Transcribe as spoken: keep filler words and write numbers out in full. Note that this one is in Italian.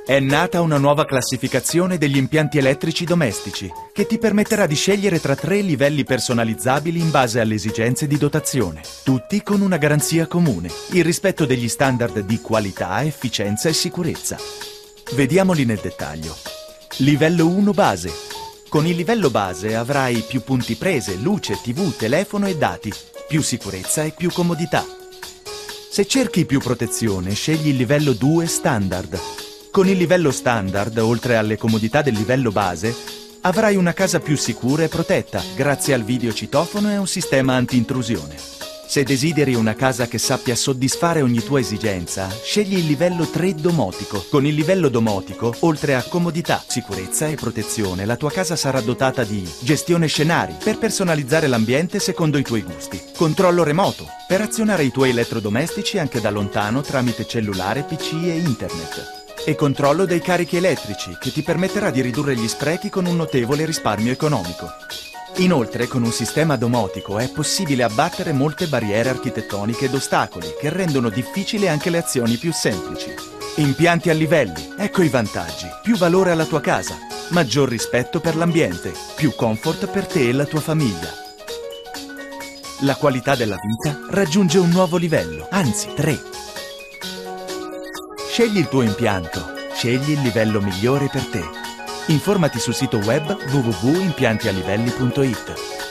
È nata una nuova classificazione degli impianti elettrici domestici che ti permetterà di scegliere tra tre livelli personalizzabili in base alle esigenze di dotazione, tutti con una garanzia comune, il rispetto degli standard di qualità, efficienza e sicurezza. Vediamoli nel dettaglio. Livello uno base. Con il livello base avrai più punti prese, luce, tivù, telefono e dati, più sicurezza e più comodità. Se cerchi più protezione, scegli il livello due standard. Con il livello standard, oltre alle comodità del livello base, avrai una casa più sicura e protetta grazie al videocitofono e un sistema anti-intrusione. Se desideri una casa che sappia soddisfare ogni tua esigenza, scegli il livello tre domotico. Con il livello domotico, oltre a comodità, sicurezza e protezione, la tua casa sarà dotata di gestione scenari per personalizzare l'ambiente secondo i tuoi gusti, controllo remoto per azionare i tuoi elettrodomestici anche da lontano tramite cellulare, P C e internet. E controllo dei carichi elettrici, che ti permetterà di ridurre gli sprechi con un notevole risparmio economico. Inoltre, con un sistema domotico è possibile abbattere molte barriere architettoniche ed ostacoli che rendono difficili anche le azioni più semplici. Impianti a livelli, ecco i vantaggi. Più valore alla tua casa, maggior rispetto per l'ambiente, più comfort per te e la tua famiglia. La qualità della vita raggiunge un nuovo livello, anzi tre. Scegli il tuo impianto, scegli il livello migliore per te. Informati sul sito web w w w punto impianti a livelli punto it.